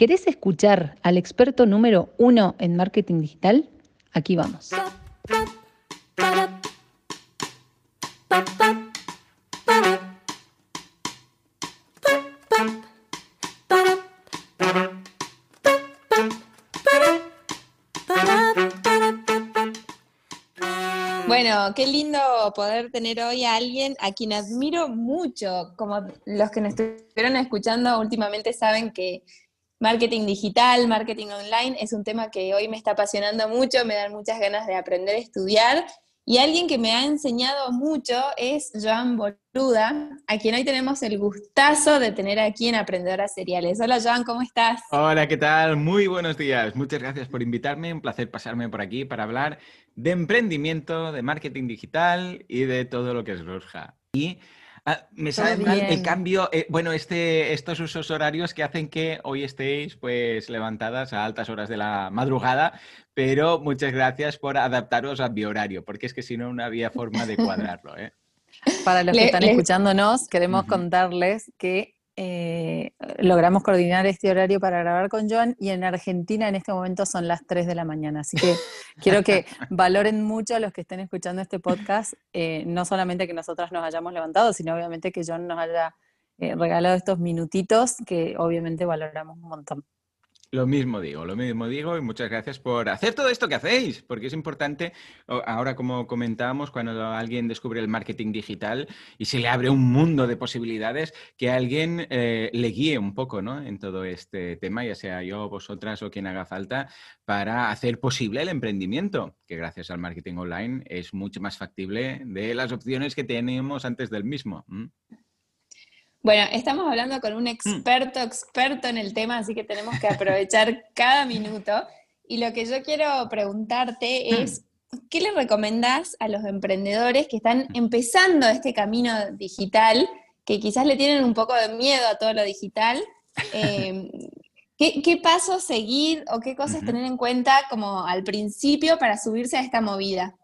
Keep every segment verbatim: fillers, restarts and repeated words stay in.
¿Querés escuchar al experto número uno en marketing digital? Aquí vamos. Bueno, qué lindo poder tener hoy a alguien a quien admiro mucho. Como los que nos estuvieron escuchando últimamente saben que marketing digital, marketing online es un tema que hoy me está apasionando mucho, me dan muchas ganas de aprender a estudiar. Y alguien que me ha enseñado mucho es Joan Boluda, a quien hoy tenemos el gustazo de tener aquí en Aprendedora Seriales. Hola Joan, ¿cómo estás? Hola, ¿qué tal? Muy buenos días. Muchas gracias por invitarme. Un placer pasarme por aquí para hablar de emprendimiento, de marketing digital y de todo lo que surja. Y ah, me sabe mal el cambio, eh, bueno, este, estos usos horarios que hacen que hoy estéis pues levantadas a altas horas de la madrugada, pero muchas gracias por adaptaros a mi horario, porque es que si no, no había forma de cuadrarlo, ¿eh? Para los que Le- están le- escuchándonos, queremos Ujú. contarles que eh, logramos coordinar este horario para grabar con Joan y en Argentina en este momento son las tres de la mañana. Así que quiero que valoren mucho a los que estén escuchando este podcast, eh, no solamente que nosotras nos hayamos levantado, sino obviamente que Joan nos haya eh, regalado estos minutitos que obviamente valoramos un montón. Lo mismo digo, lo mismo digo y muchas gracias por hacer todo esto que hacéis, porque es importante, o- ahora como comentábamos, cuando alguien descubre el marketing digital y se le abre un mundo de posibilidades, que alguien eh, le guíe un poco, ¿no?, en todo este tema, ya sea yo, vosotras o quien haga falta, para hacer posible el emprendimiento, que gracias al marketing online es mucho más factible de las opciones que teníamos antes del mismo. ¿Mm? Bueno, estamos hablando con un Mm. experto, experto en el tema, así que tenemos que aprovechar cada minuto. Y lo que yo quiero preguntarte Mm. es, ¿qué le recomendás a los emprendedores que están empezando este camino digital, que quizás le tienen un poco de miedo a todo lo digital? Eh, ¿qué, qué pasos seguir o qué cosas Ujú. tener en cuenta como al principio para subirse a esta movida?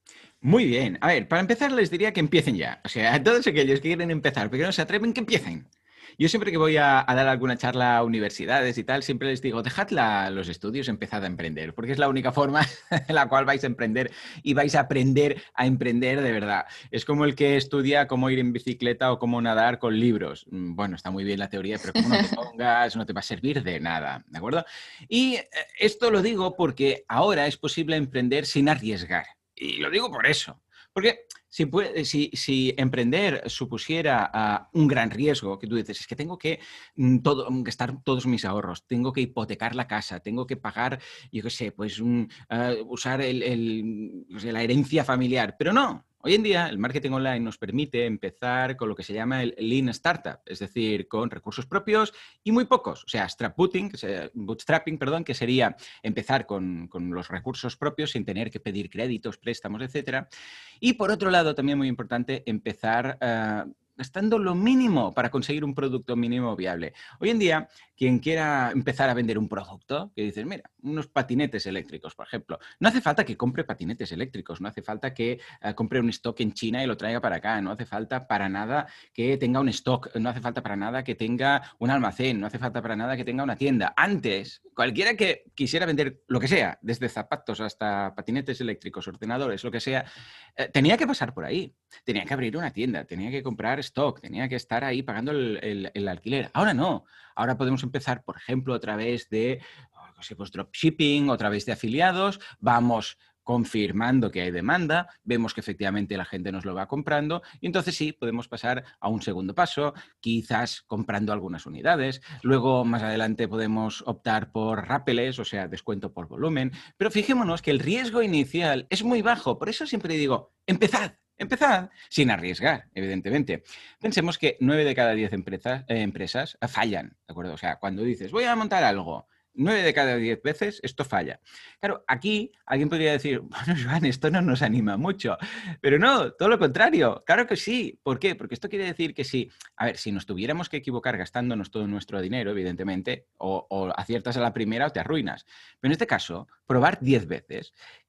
Muy bien. A ver, para empezar les diría que empiecen ya. O sea, a todos aquellos que quieren empezar, pero que no se atreven, que empiecen. Yo siempre que voy a, a dar alguna charla a universidades y tal, siempre les digo, dejad la- los estudios, empezad a emprender, porque es la única forma en la cual vais a emprender y vais a aprender a emprender de verdad. Es como el que estudia cómo ir en bicicleta o cómo nadar con libros. Mm, Bueno, está muy bien la teoría, pero como no te pongas, no te va a servir de nada, ¿de acuerdo? Y eh, esto lo digo porque ahora es posible emprender sin arriesgar. Y lo digo por eso. Porque si, puede- si, si emprender supusiera ah, un gran riesgo, que tú dices, es que tengo que mm, todo, mm, gastar todos mis ahorros, tengo que hipotecar la casa, tengo que pagar, yo qué sé, pues un, ah, usar el, el- o sea, la herencia familiar. Pero no. Hoy en día el marketing online nos permite empezar con lo que se llama el Lean Startup, es decir, con recursos propios y muy pocos. O sea, bootstrapping, que se- bootstrapping, perdón, que sería empezar con, con los recursos propios sin tener que pedir créditos, préstamos, etcétera. Y por otro lado, también muy importante, empezar eh, gastando lo mínimo para conseguir un producto mínimo viable. Hoy en día, quien quiera empezar a vender un producto, que dices, mira, unos patinetes eléctricos, por ejemplo, no hace falta que compre patinetes eléctricos, no hace falta que eh, compre un stock en China y lo traiga para acá, no hace falta para nada que tenga un stock, no hace falta para nada que tenga un almacén, no hace falta para nada que tenga una tienda. Antes, cualquiera que quisiera vender lo que sea, desde zapatos hasta patinetes eléctricos, ordenadores, lo que sea, eh, tenía que pasar por ahí, tenía que abrir una tienda, tenía que comprar stock, tenía que estar ahí pagando el, el- el alquiler. Ahora no, ahora podemos empezar, por ejemplo, a través de oh, no sé, pues dropshipping, o a través de afiliados, vamos confirmando que hay demanda, vemos que efectivamente la gente nos lo va comprando y entonces sí, podemos pasar a un segundo paso, quizás comprando algunas unidades. Luego, más adelante, podemos optar por rápeles, o sea, descuento por volumen. Pero fijémonos que el riesgo inicial es muy bajo. Por eso siempre digo, empezad. Empezad sin arriesgar, evidentemente. Pensemos que nueve de cada diez empresas, eh, empresas fallan, ¿de acuerdo? O sea, cuando dices, voy a montar algo, nueve de cada diez veces esto falla. Claro, aquí alguien podría decir, bueno, Joan, esto no nos anima mucho. Pero no, todo lo contrario. Claro que sí. ¿Por qué? Porque esto quiere decir que si, a ver, si nos tuviéramos que equivocar gastándonos todo nuestro dinero, evidentemente, o, o aciertas a la primera o te arruinas. Pero en este caso, probar diez veces es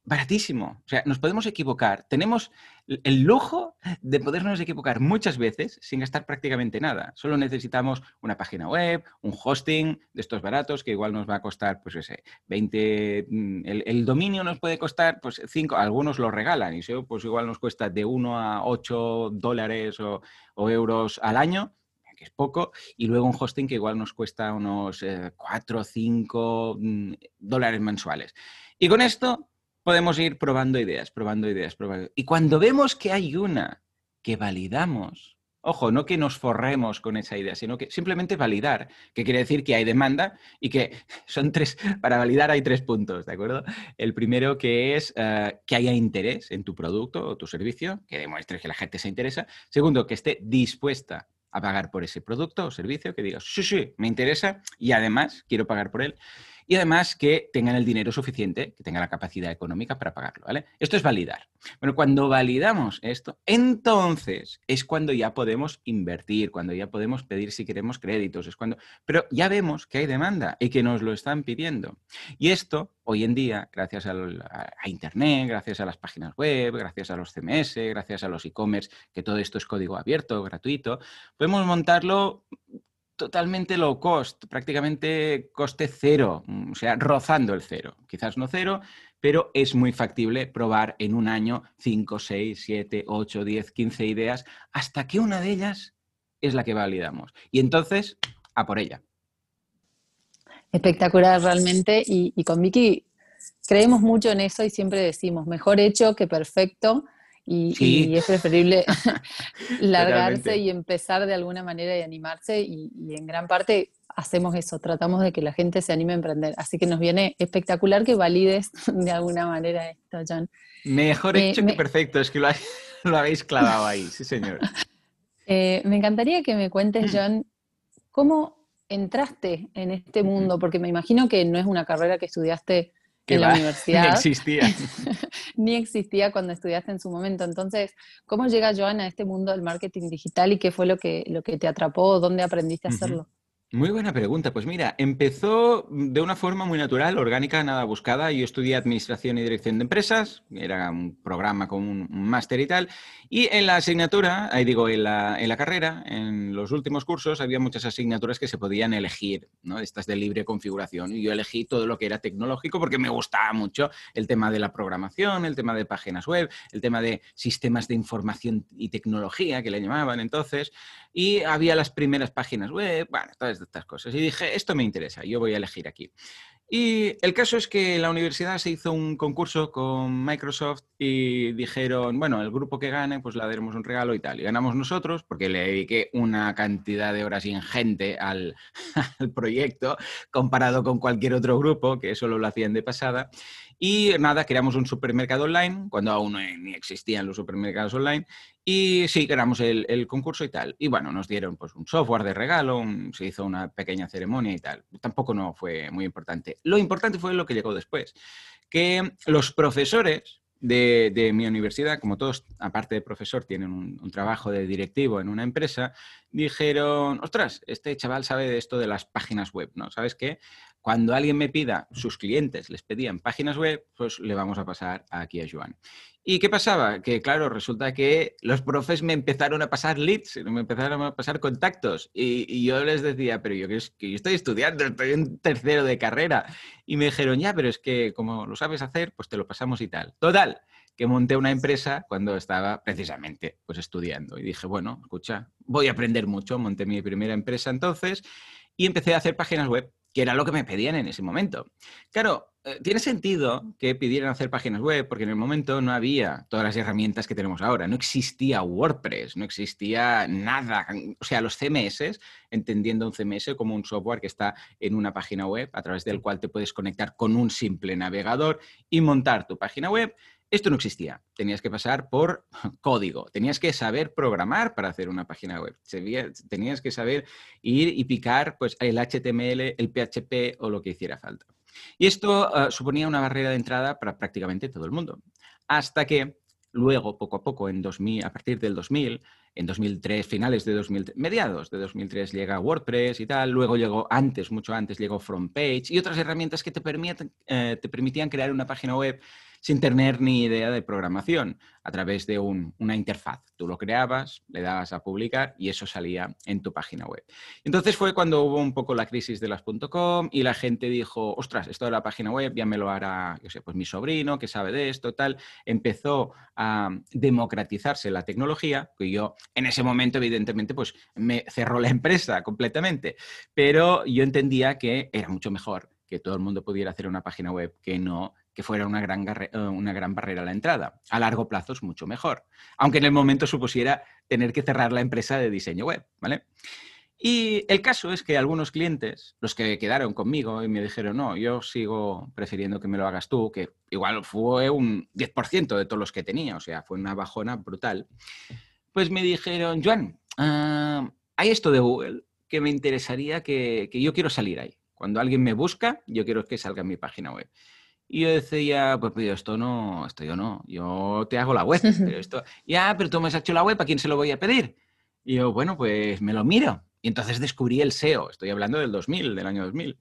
baratísimo. O sea, nos podemos equivocar. Tenemos el lujo de podernos equivocar muchas veces sin gastar prácticamente nada. Solo necesitamos una página web, un hosting de estos baratos que igual nos va a costar, pues ese, veinte... El, el dominio nos puede costar, pues cinco, algunos lo regalan y eso pues igual nos cuesta de uno a ocho dólares o, o euros al año, que es poco, y luego un hosting que igual nos cuesta unos eh, cuatro o cinco mm, dólares mensuales. Y con esto podemos ir probando ideas, probando ideas, probando. Y cuando vemos que hay una que validamos, ojo, no que nos forremos con esa idea, sino que simplemente validar, que quiere decir que hay demanda y que son tres, para validar hay tres puntos, ¿de acuerdo? El primero que es uh, que haya interés en tu producto o tu servicio, que demuestres que la gente se interesa. Segundo, que esté dispuesta a pagar por ese producto o servicio, que digas, sí, sí, me interesa y además quiero pagar por él. Y además que tengan el dinero suficiente, que tengan la capacidad económica para pagarlo, ¿vale? Esto es validar. Bueno, cuando validamos esto, entonces es cuando ya podemos invertir, cuando ya podemos pedir si queremos créditos, es cuando... Pero ya vemos que hay demanda y que nos lo están pidiendo. Y esto, hoy en día, gracias a, a Internet, gracias a las páginas web, gracias a los C M S, gracias a los e-commerce, que todo esto es código abierto, gratuito, podemos montarlo totalmente low cost, prácticamente coste cero, o sea, rozando el cero. Quizás no cero, pero es muy factible probar en un año cinco, seis, siete, ocho, diez, quince ideas hasta que una de ellas es la que validamos. Y entonces, a por ella. Espectacular realmente. Y, y con Vicky creemos mucho en eso y siempre decimos, mejor hecho que perfecto. Y, sí. y es preferible largarse Totalmente. Y empezar de alguna manera y animarse y, y en gran parte hacemos eso, tratamos de que la gente se anime a emprender. Así que nos viene espectacular que valides de alguna manera esto, John. Mejor Eh, hecho me... que perfecto, es que lo, lo habéis clavado ahí, sí señor. Eh, me encantaría que me cuentes, John, ¿cómo entraste en este mundo? Porque me imagino que no es una carrera que estudiaste que en va, la universidad. Ni existía. Ni existía cuando estudiaste en su momento. Entonces, ¿cómo llega Joan a este mundo del marketing digital y qué fue lo que, lo que te atrapó? ¿Dónde aprendiste a hacerlo? Uh-huh. Muy buena pregunta. Pues mira, empezó de una forma muy natural, orgánica, nada buscada. Yo estudié Administración y Dirección de Empresas, era un programa con un máster y tal, y en la asignatura, ahí digo, en la, en la carrera, en los últimos cursos, había muchas asignaturas que se podían elegir, ¿no? Estas de libre configuración, y yo elegí todo lo que era tecnológico porque me gustaba mucho el tema de la programación, el tema de páginas web, el tema de sistemas de información y tecnología, que le llamaban entonces, y había las primeras páginas web, bueno, todas estas cosas. Y dije, esto me interesa, yo voy a elegir aquí. Y el caso es que en la universidad se hizo un concurso con Microsoft y dijeron, bueno, el grupo que gane, pues le daremos un regalo y tal. Y ganamos nosotros, porque le dediqué una cantidad de horas ingente al, al proyecto, comparado con cualquier otro grupo, que solo lo hacían de pasada. Y nada, creamos un supermercado online, cuando aún no, ni existían los supermercados online. Y sí, ganamos el, el concurso y tal. Y bueno, nos dieron pues un software de regalo, un, se hizo una pequeña ceremonia y tal. Tampoco no fue muy importante. Lo importante fue lo que llegó después, que los profesores de, de mi universidad, como todos, aparte de profesor, tienen un, un trabajo de directivo en una empresa, dijeron, ostras, este chaval sabe de esto de las páginas web, ¿no? ¿Sabes qué? Cuando alguien me pida, sus clientes les pedían páginas web, pues le vamos a pasar aquí a Joan. ¿Y qué pasaba? Que claro, resulta que los profes me empezaron a pasar leads, me empezaron a pasar contactos y, y yo les decía, pero yo que, es, que yo estoy estudiando, estoy en tercero de carrera. Y me dijeron, ya, pero es que como lo sabes hacer, pues te lo pasamos y tal. Total, que monté una empresa cuando estaba precisamente pues estudiando y dije, bueno, escucha, voy a aprender mucho. Monté mi primera empresa entonces y empecé a hacer páginas web, que era lo que me pedían en ese momento. Claro, eh, tiene sentido que pidieran hacer páginas web porque en el momento no había todas las herramientas que tenemos ahora. No existía WordPress, no existía nada. O sea, los C M S, entendiendo un C M S como un software que está en una página web a través del cual te puedes conectar con un simple navegador y montar tu página web. Esto no existía. Tenías que pasar por código. Tenías que saber programar para hacer una página web. Tenías que saber ir y picar pues, el H T M L, el P H P o lo que hiciera falta. Y esto uh, suponía una barrera de entrada para prácticamente todo el mundo. Hasta que luego, poco a poco, en dos mil, a partir del dos mil, en dos mil tres, finales de dos mil tres, mediados de dos mil tres llega WordPress y tal, luego llegó antes, mucho antes, llegó FrontPage y otras herramientas que te permitían, eh, te permitían crear una página web sin tener ni idea de programación, a través de un, una interfaz. Tú lo creabas, le dabas a publicar y eso salía en tu página web. Entonces fue cuando hubo un poco la crisis de las .com y la gente dijo, ostras, esto de la página web ya me lo hará, yo sé, pues mi sobrino que sabe de esto, tal. Empezó a democratizarse la tecnología, que yo en ese momento evidentemente pues me cerró la empresa completamente, pero yo entendía que era mucho mejor que todo el mundo pudiera hacer una página web que no que fuera una gran, una gran barrera a la entrada. A largo plazo es mucho mejor, aunque en el momento supusiera tener que cerrar la empresa de diseño web, ¿vale? Y el caso es que algunos clientes, los que quedaron conmigo y me dijeron, no, yo sigo prefiriendo que me lo hagas tú, que igual fue un diez por ciento de todos los que tenía, o sea, fue una bajona brutal, pues me dijeron, Joan, uh, hay esto de Google que me interesaría que, que yo quiero salir ahí. Cuando alguien me busca, yo quiero que salga en mi página web. Y yo decía, pues, pues esto no, esto yo no, yo te hago la web, pero esto, ya, pero tú me has hecho la web, ¿a quién se lo voy a pedir? Y yo, bueno, pues me lo miro. Y entonces descubrí el S E O, estoy hablando del dos mil, del año dos mil.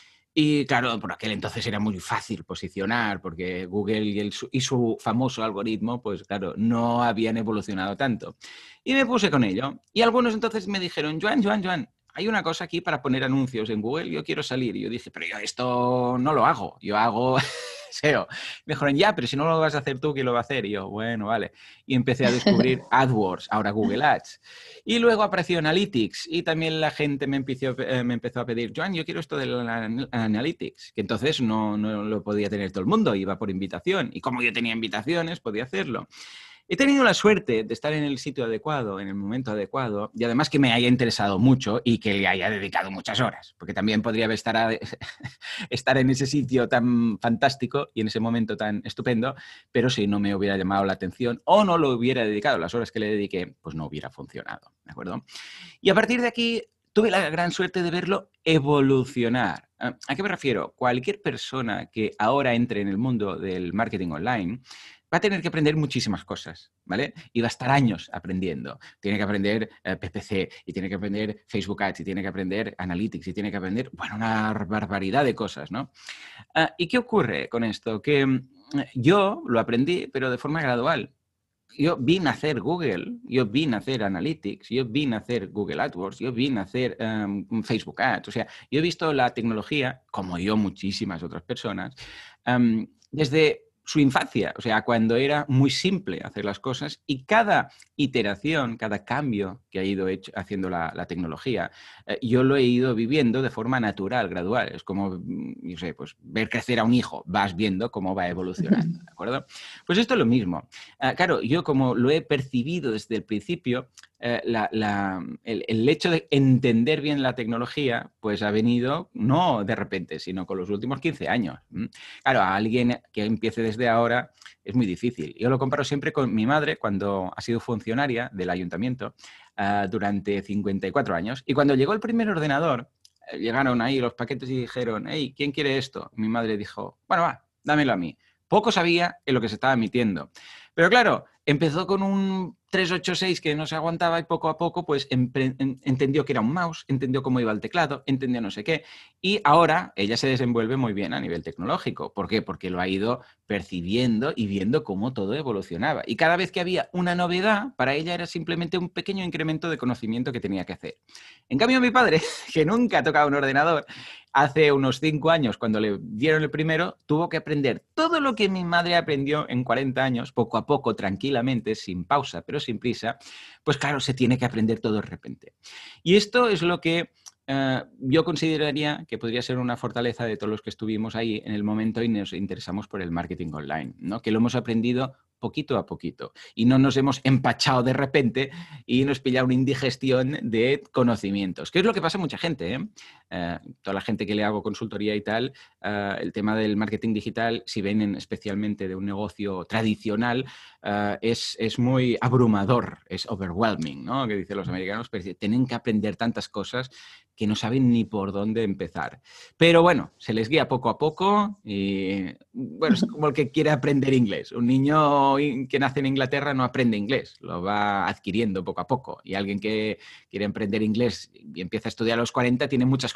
Y claro, por aquel entonces era muy fácil posicionar, porque Google y, el, y su famoso algoritmo, pues claro, no habían evolucionado tanto. Y me puse con ello. Y algunos entonces me dijeron, Joan, Joan, Joan, hay una cosa aquí para poner anuncios en Google, yo quiero salir. Y yo dije, pero yo esto no lo hago, yo hago S E O. Me dijeron, ya, pero si no lo vas a hacer tú, ¿quién lo va a hacer? Y yo, bueno, vale. Y empecé a descubrir AdWords, ahora Google Ads. Y luego apareció Analytics y también la gente me empezó, eh, me empezó a pedir, Joan, yo quiero esto del Analytics, que entonces no, no lo podía tener todo el mundo, iba por invitación. Y como yo tenía invitaciones, podía hacerlo. He tenido la suerte de estar en el sitio adecuado, en el momento adecuado, y además que me haya interesado mucho y que le haya dedicado muchas horas, porque también podría estar, a, estar en ese sitio tan fantástico y en ese momento tan estupendo, pero si no me hubiera llamado la atención o no lo hubiera dedicado las horas que le dediqué, pues no hubiera funcionado, ¿de acuerdo? Y a partir de aquí tuve la gran suerte de verlo evolucionar. ¿A qué me refiero? Cualquier persona que ahora entre en el mundo del marketing online va a tener que aprender muchísimas cosas, ¿vale? Y va a estar años aprendiendo. Tiene que aprender eh, P P C, y tiene que aprender Facebook Ads, y tiene que aprender Analytics, y tiene que aprender, bueno, una barbaridad de cosas, ¿no? Uh, ¿Y qué ocurre con esto? Que um, yo lo aprendí, pero de forma gradual. Yo vi nacer Google, yo vi nacer Analytics, yo vi nacer Google AdWords, yo vi nacer um, Facebook Ads. O sea, yo he visto la tecnología, como yo muchísimas otras personas, um, desde su infancia, o sea, cuando era muy simple hacer las cosas, y cada iteración, cada cambio que ha ido hecho, haciendo la, la tecnología, eh, yo lo he ido viviendo de forma natural, gradual. Es como, yo sé, pues ver crecer a un hijo, vas viendo cómo va evolucionando, ¿de acuerdo? Pues esto es lo mismo. Uh, claro, yo como lo he percibido desde el principio, eh, la, la, el, el hecho de entender bien la tecnología, pues ha venido no de repente, sino con los últimos quince años. ¿Mm? Claro, a alguien que empiece desde ahora es muy difícil. Yo lo comparo siempre con mi madre cuando ha sido funcionaria del ayuntamiento uh, durante cincuenta y cuatro años. Y cuando llegó el primer ordenador, eh, llegaron ahí los paquetes y dijeron, hey, ¿quién quiere esto? Mi madre dijo, bueno, va, dámelo a mí. Poco sabía en lo que se estaba emitiendo. Pero claro, empezó con un trescientos ochenta y seis que no se aguantaba y poco a poco pues entendió que era un mouse, entendió cómo iba el teclado, entendió no sé qué. Y ahora ella se desenvuelve muy bien a nivel tecnológico. ¿Por qué? Porque lo ha ido percibiendo y viendo cómo todo evolucionaba. Y cada vez que había una novedad, para ella era simplemente un pequeño incremento de conocimiento que tenía que hacer. En cambio, mi padre, que nunca ha tocado un ordenador, hace unos cinco años, cuando le dieron el primero, tuvo que aprender todo lo que mi madre aprendió en cuarenta años, poco a poco, tranquilamente, sin pausa, pero sin prisa. Pues claro, se tiene que aprender todo de repente. Y esto es lo que uh, yo consideraría que podría ser una fortaleza de todos los que estuvimos ahí en el momento y nos interesamos por el marketing online, ¿no? Que lo hemos aprendido poquito a poquito y no nos hemos empachado de repente y nos pilla una indigestión de conocimientos, que es lo que pasa a mucha gente, ¿eh? Eh, toda la gente que le hago consultoría y tal, uh, el tema del marketing digital, si vienen especialmente de un negocio tradicional, uh, es, es muy abrumador, es overwhelming, ¿no? Que dicen los americanos, pero tienen que aprender tantas cosas que no saben ni por dónde empezar. Pero bueno, se les guía poco a poco y bueno, es como el que quiere aprender inglés. Un niño que nace en Inglaterra no aprende inglés, lo va adquiriendo poco a poco. Y alguien que quiere aprender inglés y empieza a estudiar a los cuarenta tiene muchas cosas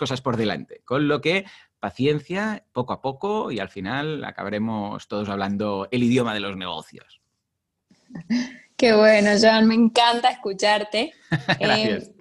cosas por delante. Con lo que, paciencia, poco a poco, y al final acabaremos todos hablando el idioma de los negocios. Qué bueno, Joan, me encanta escucharte. Gracias. Eh,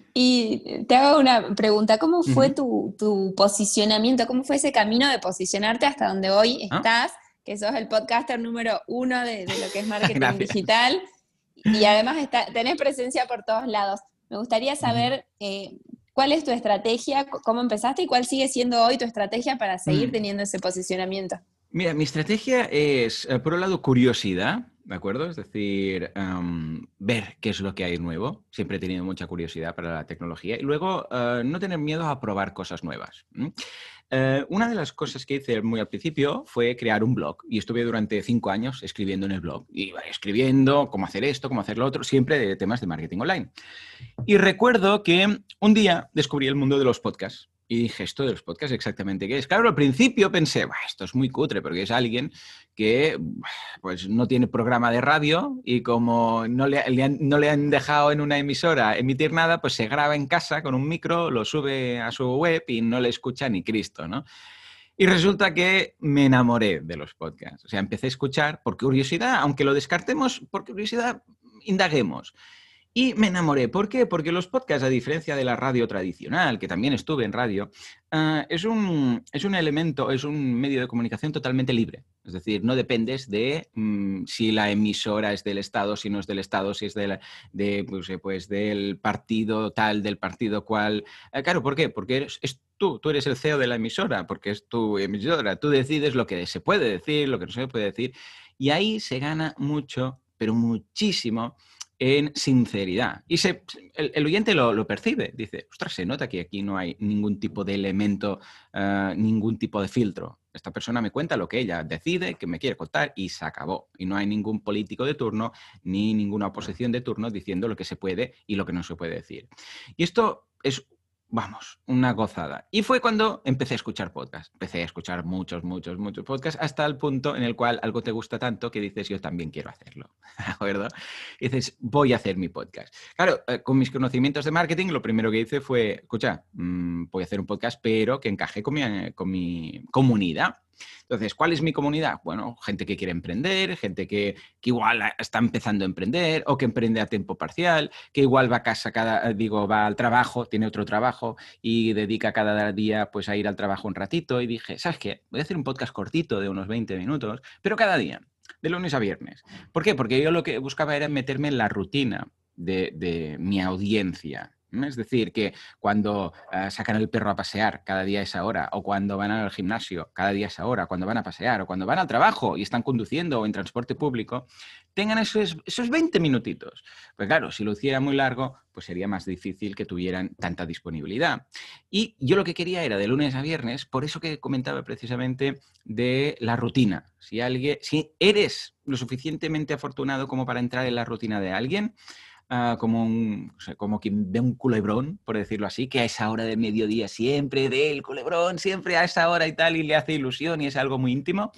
y te hago una pregunta, ¿cómo fue Uh-huh. tu, tu posicionamiento? ¿Cómo fue ese camino de posicionarte hasta donde hoy ¿Ah? estás? Que sos el podcaster número uno de, de lo que es marketing Gracias. digital. Y además está, tenés presencia por todos lados. Me gustaría saber Uh-huh. eh, cuál es tu estrategia, cómo empezaste y cuál sigue siendo hoy tu estrategia para seguir Mm. teniendo ese posicionamiento. Mira, mi estrategia es, eh, por un lado, curiosidad, ¿de acuerdo? Es decir, um, ver qué es lo que hay nuevo. Siempre he tenido mucha curiosidad para la tecnología. Y luego, uh, no tener miedo a probar cosas nuevas. ¿Mm? Uh, una de las cosas que hice muy al principio fue crear un blog. Y estuve durante cinco años escribiendo en el blog. Iba escribiendo cómo hacer esto, cómo hacer lo otro, siempre de temas de marketing online. Y recuerdo que un día descubrí el mundo de los podcasts. Y dije, ¿esto de los podcasts exactamente qué es? Claro, al principio pensé, esto es muy cutre, porque es alguien que pues, no tiene programa de radio y como no le, le han, no le han dejado en una emisora emitir nada, pues se graba en casa con un micro, lo sube a su web y no le escucha ni Cristo, ¿no? Y resulta que me enamoré de los podcasts. O sea, empecé a escuchar por curiosidad, aunque lo descartemos, por curiosidad, indaguemos. Y me enamoré. ¿Por qué? Porque los podcasts, a diferencia de la radio tradicional, que también estuve en radio, uh, es, un, es un elemento, es un medio de comunicación totalmente libre. Es decir, no dependes de um, si la emisora es del Estado, si no es del Estado, si es de, la, de pues, pues, del partido tal, del partido cual. Uh, claro, ¿por qué? Porque eres, es tú, tú eres el C E O de la emisora, porque es tu emisora. Tú decides lo que se puede decir, lo que no se puede decir. Y ahí se gana mucho, pero muchísimo, en sinceridad. Y se, el, el oyente lo, lo percibe. Dice, ostras, se nota que aquí no hay ningún tipo de elemento, uh, ningún tipo de filtro. Esta persona me cuenta lo que ella decide, que me quiere contar y se acabó. Y no hay ningún político de turno ni ninguna oposición de turno diciendo lo que se puede y lo que no se puede decir. Y esto es... Vamos, una gozada. Y fue cuando empecé a escuchar podcasts. Empecé a escuchar muchos, muchos, muchos podcasts hasta el punto en el cual algo te gusta tanto que dices, yo también quiero hacerlo. ¿De acuerdo? Y dices, voy a hacer mi podcast. Claro, eh, con mis conocimientos de marketing, lo primero que hice fue, escucha, mmm, voy a hacer un podcast, pero que encaje con mi, con mi comunidad. Entonces, ¿cuál es mi comunidad? Bueno, gente que quiere emprender, gente que, que igual está empezando a emprender o que emprende a tiempo parcial, que igual va a casa cada, digo, va al trabajo, tiene otro trabajo y dedica cada día pues a ir al trabajo un ratito. Y dije, ¿sabes qué? Voy a hacer un podcast cortito de unos veinte minutos, pero cada día, de lunes a viernes. ¿Por qué? Porque yo lo que buscaba era meterme en la rutina de, de mi audiencia. Es decir, que cuando uh, sacan el perro a pasear cada día a esa hora, o cuando van al gimnasio cada día a esa hora, cuando van a pasear, o cuando van al trabajo y están conduciendo o en transporte público, tengan esos, esos veinte minutitos. Pues claro, si lo hiciera muy largo, pues sería más difícil que tuvieran tanta disponibilidad. Y yo lo que quería era de lunes a viernes, por eso que comentaba precisamente de la rutina. Si, alguien, si eres lo suficientemente afortunado como para entrar en la rutina de alguien, Uh, como, un, o sea, como quien ve un culebrón, por decirlo así, que a esa hora de mediodía siempre ve el culebrón, siempre a esa hora y tal, y le hace ilusión y es algo muy íntimo,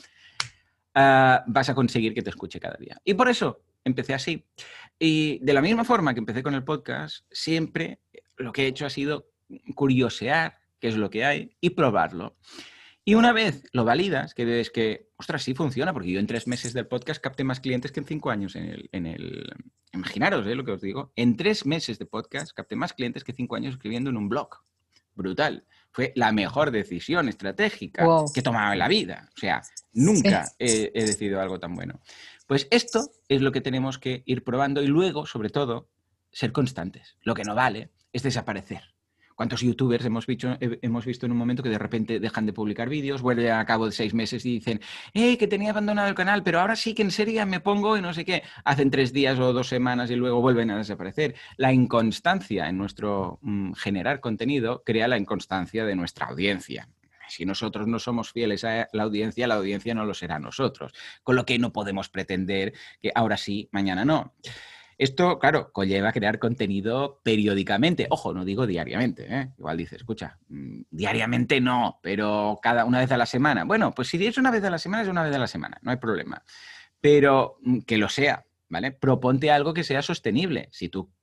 uh, vas a conseguir que te escuche cada día. Y por eso empecé así. Y de la misma forma que empecé con el podcast, siempre lo que he hecho ha sido curiosear qué es lo que hay y probarlo. Y una vez lo validas, que ves que, ostras, sí funciona, porque yo en tres meses del podcast capté más clientes que en cinco años en el... En el imaginaros ¿eh? Lo que os digo. En tres meses de podcast capté más clientes que cinco años escribiendo en un blog. Brutal. Fue la mejor decisión estratégica wow. que he tomado en la vida. O sea, nunca sí. he, he decidido algo tan bueno. Pues esto es lo que tenemos que ir probando y luego, sobre todo, ser constantes. Lo que no vale es desaparecer. ¿Cuántos youtubers hemos visto, hemos visto en un momento que de repente dejan de publicar vídeos, vuelven a cabo de seis meses y dicen, ¡eh, que tenía abandonado el canal, pero ahora sí que en serio me pongo y no sé qué! Hacen tres días o dos semanas y luego vuelven a desaparecer. La inconstancia en nuestro mm, generar contenido crea la inconstancia de nuestra audiencia. Si nosotros no somos fieles a la audiencia, la audiencia no lo será a nosotros. Con lo que no podemos pretender que ahora sí, mañana no. Esto, claro, conlleva crear contenido periódicamente. Ojo, no digo diariamente, ¿eh? Igual dices, escucha, diariamente no, pero cada una vez a la semana. Bueno, pues si es una vez a la semana, es una vez a la semana, no hay problema. Pero que lo sea, ¿vale? Proponte algo que sea sostenible. Si tú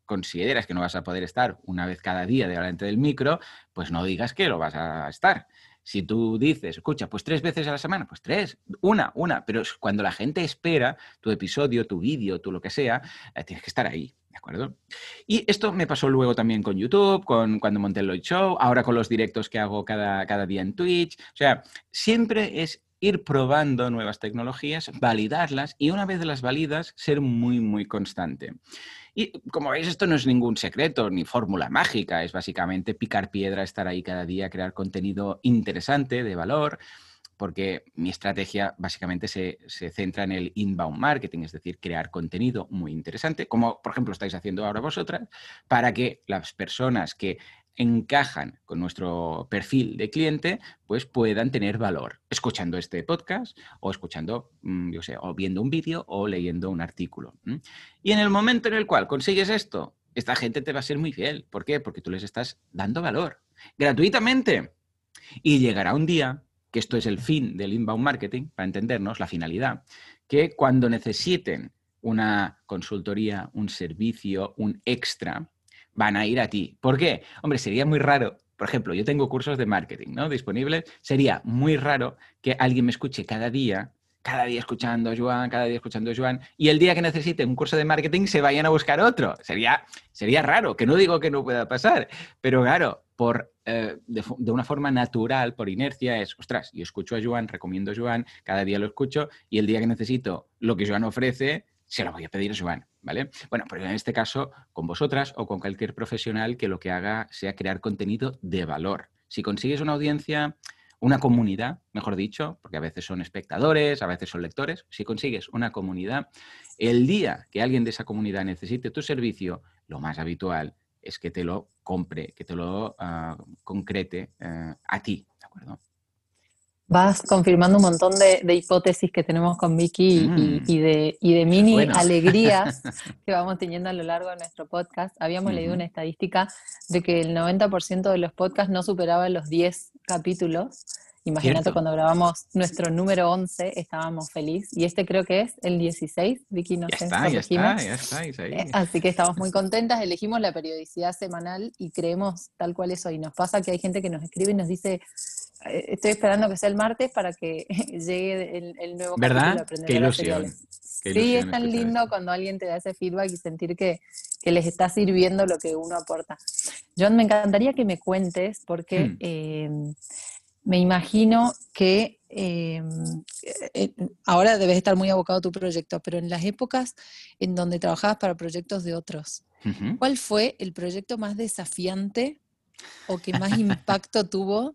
consideras que no vas a poder estar una vez cada día delante del micro, pues no digas que lo vas a estar. Si tú dices, escucha, pues tres veces a la semana, pues tres, una, una, pero cuando la gente espera tu episodio, tu vídeo, tu lo que sea, eh, tienes que estar ahí, ¿de acuerdo? Y esto me pasó luego también con YouTube, con cuando monté el Lloyd Show, ahora con los directos que hago cada, cada día en Twitch. O sea, siempre es ir probando nuevas tecnologías, validarlas y una vez las validas, ser muy, muy constante. Y como veis, esto no es ningún secreto ni fórmula mágica, es básicamente picar piedra, estar ahí cada día, crear contenido interesante, de valor, porque mi estrategia básicamente se, se centra en el inbound marketing, es decir, crear contenido muy interesante, como por ejemplo estáis haciendo ahora vosotras, para que las personas que encajan con nuestro perfil de cliente, pues puedan tener valor escuchando este podcast o escuchando, yo sé, o viendo un vídeo o leyendo un artículo. Y en el momento en el cual consigues esto, esta gente te va a ser muy fiel. ¿Por qué? Porque tú les estás dando valor gratuitamente. Y llegará un día, que esto es el fin del inbound marketing, para entendernos, la finalidad, que cuando necesiten una consultoría, un servicio, un extra, van a ir a ti. ¿Por qué? Hombre, sería muy raro. Por ejemplo, yo tengo cursos de marketing, ¿no?, disponibles. Sería muy raro que alguien me escuche cada día, cada día escuchando a Joan, cada día escuchando a Joan, y el día que necesite un curso de marketing se vayan a buscar otro. Sería, sería raro, que no digo que no pueda pasar, pero claro, por, eh, de, de una forma natural, por inercia, es, ostras, yo escucho a Joan, recomiendo a Joan, cada día lo escucho, y el día que necesito lo que Joan ofrece, se lo voy a pedir a Joan, ¿vale? Bueno, pues en este caso, con vosotras o con cualquier profesional que lo que haga sea crear contenido de valor. Si consigues una audiencia, una comunidad, mejor dicho, porque a veces son espectadores, a veces son lectores, si consigues una comunidad, el día que alguien de esa comunidad necesite tu servicio, lo más habitual es que te lo compre, que te lo uh, concrete uh, a ti, ¿de acuerdo? Vas confirmando un montón de, de hipótesis que tenemos con Vicky mm, y, y de, y de mini bueno. alegrías que vamos teniendo a lo largo de nuestro podcast. Habíamos uh-huh. leído una estadística de que el noventa por ciento de los podcasts no superaban los diez capítulos. Imagínate, cuando grabamos nuestro número once, estábamos felices. Y este creo que es el dieciséis, Vicky, no ya sé, está, ya está, ya estáis ahí. Eh, así que estamos muy contentas. Elegimos la periodicidad semanal y creemos tal cual eso. Y nos pasa que hay gente que nos escribe y nos dice, estoy esperando que sea el martes para que llegue el, el nuevo ¿verdad? capítulo de Qué Aprender a ilusión. Seriales. Qué Sí, ilusión es tan escuchar lindo esto. cuando alguien te da ese feedback y sentir que, que les está sirviendo lo que uno aporta. John, me encantaría que me cuentes, porque Hmm. eh, me imagino que eh, eh, ahora debes estar muy abocado a tu proyecto, pero en las épocas en donde trabajabas para proyectos de otros, Uh-huh. ¿cuál fue el proyecto más desafiante o que más impacto tuvo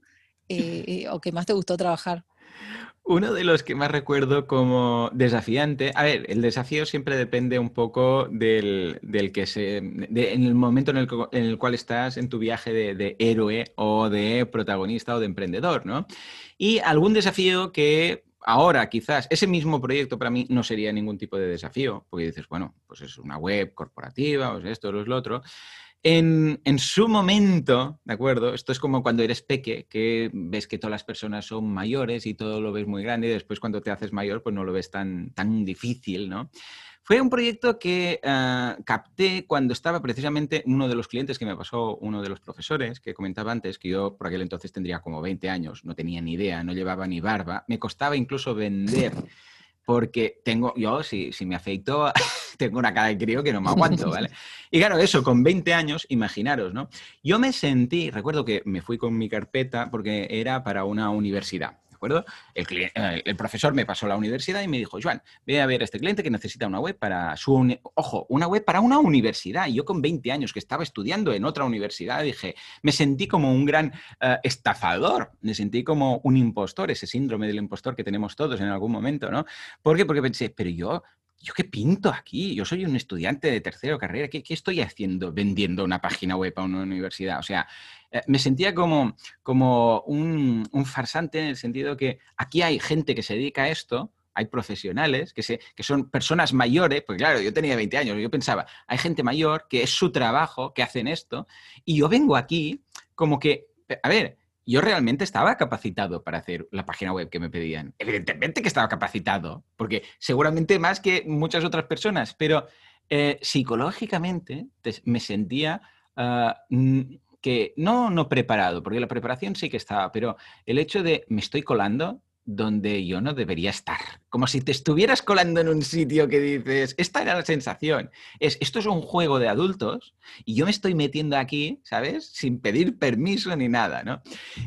eh, o que más te gustó trabajar? Uno de los que más recuerdo como desafiante, a ver, el desafío siempre depende un poco del, del que se, de, en el momento en el, en el cual estás en tu viaje de, de héroe o de protagonista o de emprendedor, ¿no? Y algún desafío que ahora quizás, ese mismo proyecto para mí no sería ningún tipo de desafío, porque dices, bueno, pues es una web corporativa, o es esto, o es lo otro. En, en su momento, ¿de acuerdo? Esto es como cuando eres peque, que ves que todas las personas son mayores y todo lo ves muy grande, y después cuando te haces mayor pues no lo ves tan, tan difícil, ¿no? Fue un proyecto que uh, capté cuando estaba precisamente uno de los clientes que me pasó, uno de los profesores que comentaba antes, que yo por aquel entonces tendría como veinte años, no tenía ni idea, no llevaba ni barba, me costaba incluso vender, porque tengo, yo si, si me afeito, tengo una cara de crío que no me aguanto, ¿vale? Y claro, eso, con veinte años, imaginaros, ¿no? Yo me sentí, recuerdo que me fui con mi carpeta porque era para una universidad, ¿de acuerdo? El, cliente, el profesor me pasó a la universidad y me dijo, Joan, ve a ver a este cliente que necesita una web para su... Uni Ojo, una web para una universidad. Y yo con veinte años que estaba estudiando en otra universidad, dije, me sentí como un gran uh, estafador, me sentí como un impostor, ese síndrome del impostor que tenemos todos en algún momento, ¿no? ¿Por qué? Porque pensé, pero yo... ¿Yo qué pinto aquí? Yo soy un estudiante de tercera carrera. ¿Qué, qué estoy haciendo vendiendo una página web a una universidad? O sea, eh, me sentía como, como un, un farsante en el sentido que aquí hay gente que se dedica a esto, hay profesionales que, se, que son personas mayores, porque claro, yo tenía veinte años, yo pensaba, hay gente mayor que es su trabajo, que hacen esto, y yo vengo aquí como que, a ver... Yo realmente estaba capacitado para hacer la página web que me pedían. Evidentemente que estaba capacitado, porque seguramente más que muchas otras personas, pero eh, psicológicamente te, me sentía uh, que no, no preparado, porque la preparación sí que estaba, pero el hecho de me estoy colando donde yo no debería estar. Como si te estuvieras colando en un sitio que dices, esta era la sensación. Es, esto es un juego de adultos y yo me estoy metiendo aquí, ¿sabes? Sin pedir permiso ni nada, ¿no?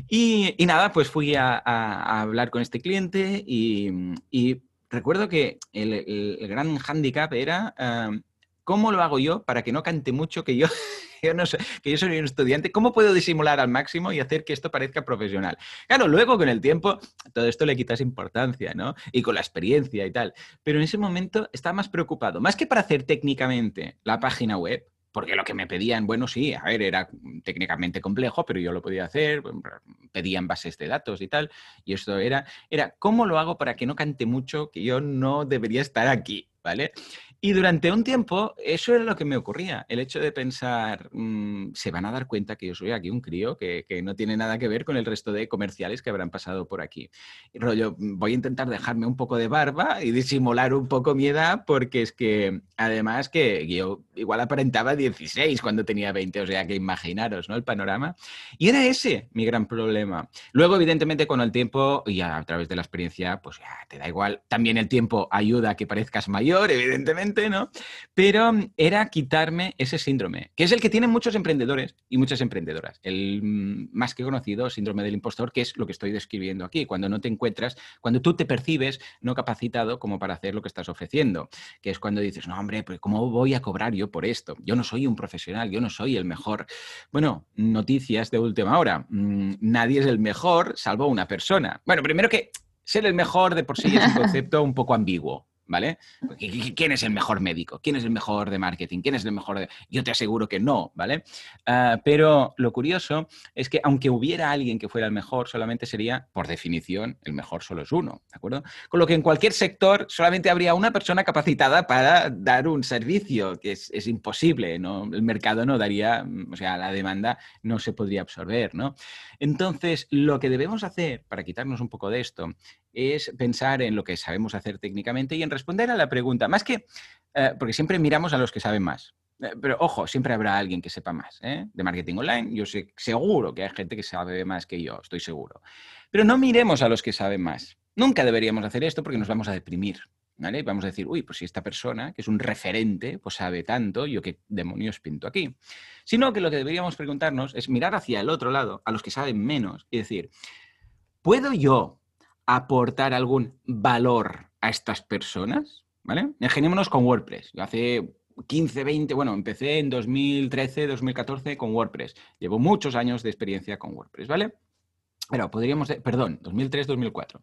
Y, y nada, pues fui a, a, a hablar con este cliente y, y recuerdo que el, el, el gran hándicap era uh, ¿cómo lo hago yo para que no cante mucho que yo... Yo no sé, que yo soy un estudiante, ¿cómo puedo disimular al máximo y hacer que esto parezca profesional? Claro, luego con el tiempo todo esto le quitas importancia, ¿no? Y con la experiencia y tal. Pero en ese momento estaba más preocupado, más que para hacer técnicamente la página web, porque lo que me pedían, bueno, sí, a ver, era técnicamente complejo, pero yo lo podía hacer, pedían bases de datos y tal, y esto era, era ¿cómo lo hago para que no cante mucho que yo no debería estar aquí? ¿Vale? Y durante un tiempo eso era lo que me ocurría, el hecho de pensar, mmm, se van a dar cuenta que yo soy aquí un crío que, que no tiene nada que ver con el resto de comerciales que habrán pasado por aquí. Y rollo, voy a intentar dejarme un poco de barba y disimular un poco mi edad porque es que además que yo igual aparentaba dieciséis cuando tenía veinte, o sea que imaginaros, ¿no? El panorama. Y era ese mi gran problema. Luego, evidentemente, con el tiempo y a través de la experiencia, pues ya te da igual. También el tiempo ayuda a que parezcas mayor, evidentemente, ¿no? Pero era quitarme ese síndrome, que es el que tienen muchos emprendedores y muchas emprendedoras. El más que conocido síndrome del impostor, que es lo que estoy describiendo aquí, cuando no te encuentras, cuando tú te percibes no capacitado como para hacer lo que estás ofreciendo, que es cuando dices, no, hombre, pues ¿cómo voy a cobrar yo por esto? Yo no soy un profesional, yo no soy el mejor. Bueno, noticias de última hora. Nadie es el mejor, salvo una persona. Bueno, primero que ser el mejor de por sí es un concepto un poco ambiguo. ¿Vale? ¿Quién es el mejor médico? ¿Quién es el mejor de marketing? ¿Quién es el mejor de...? Yo te aseguro que no, ¿vale? Uh, pero lo curioso es que aunque hubiera alguien que fuera el mejor, solamente sería, por definición, el mejor solo es uno, ¿de acuerdo? Con lo que en cualquier sector solamente habría una persona capacitada para dar un servicio, que es, es imposible, ¿no? El mercado no daría, o sea, la demanda no se podría absorber, ¿no? Entonces, lo que debemos hacer para quitarnos un poco de esto es pensar en lo que sabemos hacer técnicamente y en responder a la pregunta, más que, eh, porque siempre miramos a los que saben más, eh, pero ojo, siempre habrá alguien que sepa más, ¿eh? De marketing online, yo sé, seguro que hay gente que sabe más que yo, estoy seguro, pero no miremos a los que saben más, nunca deberíamos hacer esto porque nos vamos a deprimir, ¿vale? Vamos a decir, uy, pues si esta persona, que es un referente, pues sabe tanto, yo qué demonios pinto aquí, sino que lo que deberíamos preguntarnos es mirar hacia el otro lado, a los que saben menos, y decir, ¿puedo yo aportar algún valor a estas personas? ¿Vale? Imaginémonos con WordPress. Yo hace quince, veinte, bueno, empecé en dos mil trece, dos mil catorce con WordPress. Llevo muchos años de experiencia con WordPress, ¿vale? Pero podríamos, perdón, dos mil tres, dos mil cuatro.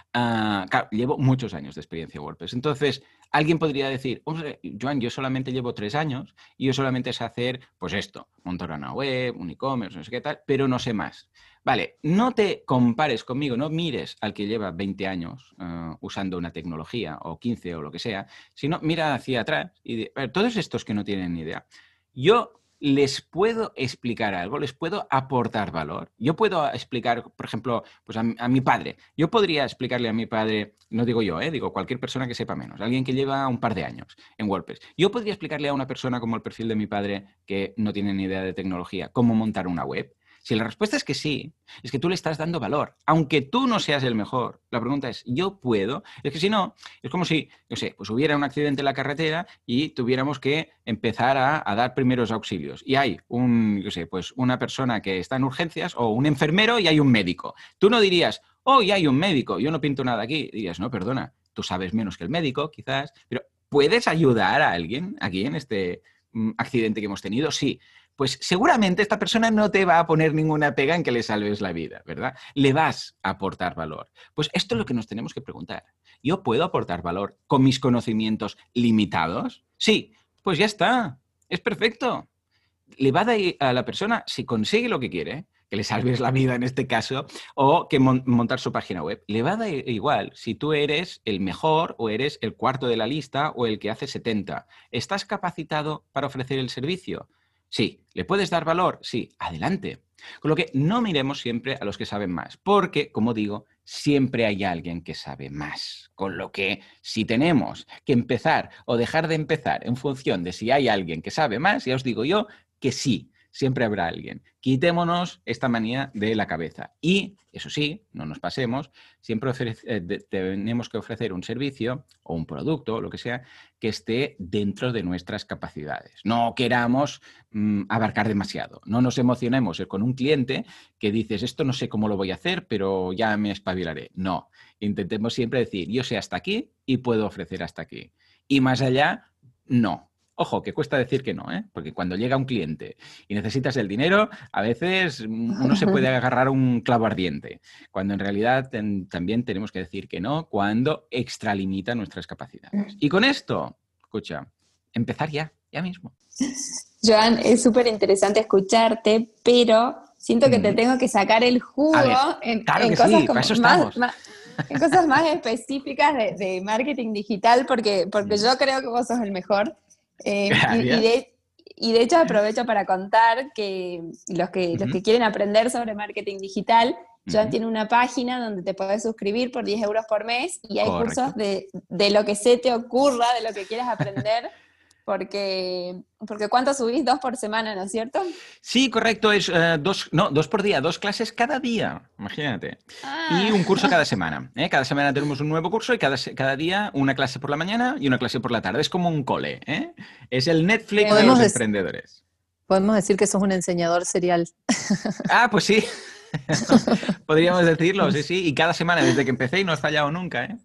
Uh, claro, llevo muchos años de experiencia en WordPress. Entonces, alguien podría decir, hombre, Joan, yo solamente llevo tres años y yo solamente sé hacer, pues esto, montar una web, un e-commerce, no sé qué tal, pero no sé más. Vale, no te compares conmigo, no mires al que lleva veinte años uh, usando una tecnología o quince o lo que sea, sino mira hacia atrás y de, a ver, todos estos que no tienen ni idea, yo les puedo explicar algo, les puedo aportar valor. Yo puedo explicar, por ejemplo, pues a, a mi padre. Yo podría explicarle a mi padre, no digo yo, ¿eh? Digo cualquier persona que sepa menos, alguien que lleva un par de años en WordPress. Yo podría explicarle a una persona como el perfil de mi padre que no tiene ni idea de tecnología cómo montar una web. Si la respuesta es que sí, es que tú le estás dando valor. Aunque tú no seas el mejor, la pregunta es, ¿yo puedo? Es que si no, es como si, no sé, pues hubiera un accidente en la carretera y tuviéramos que empezar a, a dar primeros auxilios. Y hay un, yo sé, pues una persona que está en urgencias o un enfermero y hay un médico. Tú no dirías, oh, y hay un médico, yo no pinto nada aquí. Dirías, no, perdona, tú sabes menos que el médico, quizás, pero ¿puedes ayudar a alguien aquí en este mm, accidente que hemos tenido? Sí. Pues seguramente esta persona no te va a poner ninguna pega en que le salves la vida, ¿verdad? Le vas a aportar valor. Pues esto es lo que nos tenemos que preguntar. ¿Yo puedo aportar valor con mis conocimientos limitados? Sí, pues ya está. Es perfecto. Le va a dar a la persona, si consigue lo que quiere, que le salves la vida en este caso, o que mon- montar su página web, le va a dar igual si tú eres el mejor o eres el cuarto de la lista o el que hace setenta. ¿Estás capacitado para ofrecer el servicio? Sí. ¿Le puedes dar valor? Sí. Adelante. Con lo que no miremos siempre a los que saben más, porque, como digo, siempre hay alguien que sabe más. Con lo que si tenemos que empezar o dejar de empezar en función de si hay alguien que sabe más, ya os digo yo que sí, siempre habrá alguien. Quitémonos esta manía de la cabeza. Y, eso sí, no nos pasemos, siempre ofrece, eh, de, tenemos que ofrecer un servicio o un producto, o lo que sea, que esté dentro de nuestras capacidades. No queramos mmm, abarcar demasiado. No nos emocionemos con un cliente que dices, esto no sé cómo lo voy a hacer, pero ya me espabilaré. No, intentemos siempre decir, yo sé hasta aquí y puedo ofrecer hasta aquí. Y más allá, no. Ojo, que cuesta decir que no, ¿eh? Porque cuando llega un cliente y necesitas el dinero, a veces uno se puede agarrar un clavo ardiente, cuando en realidad ten, también tenemos que decir que no cuando extralimita nuestras capacidades. Y con esto, escucha, empezar ya, ya mismo. Joan, es súper interesante escucharte, pero siento que mm. te tengo que sacar el jugo ver, en, claro en que cosas sí, como para eso más, estamos. más, en cosas más específicas de, de marketing digital, porque, porque yo creo que vos sos el mejor. Eh, y, y, de, y de hecho aprovecho para contar que los que, uh-huh. los que quieren aprender sobre marketing digital, uh-huh. Joan tiene una página donde te podés suscribir por diez euros por mes y hay Correcto. cursos de, de lo que se te ocurra, de lo que quieras aprender. Porque, porque ¿cuánto subís? Dos por semana, ¿no es cierto? Sí, correcto, es uh, dos, no, dos por día, dos clases cada día, imagínate. Ah. Y un curso cada semana. ¿eh? Cada semana tenemos un nuevo curso y cada, cada día una clase por la mañana y una clase por la tarde. Es como un cole, ¿eh? Es el Netflix de los emprendedores. Podemos decir que sos un enseñador serial. Ah, pues sí. Podríamos decirlo, sí, sí. Y cada semana desde que empecé y no has fallado nunca, ¿eh?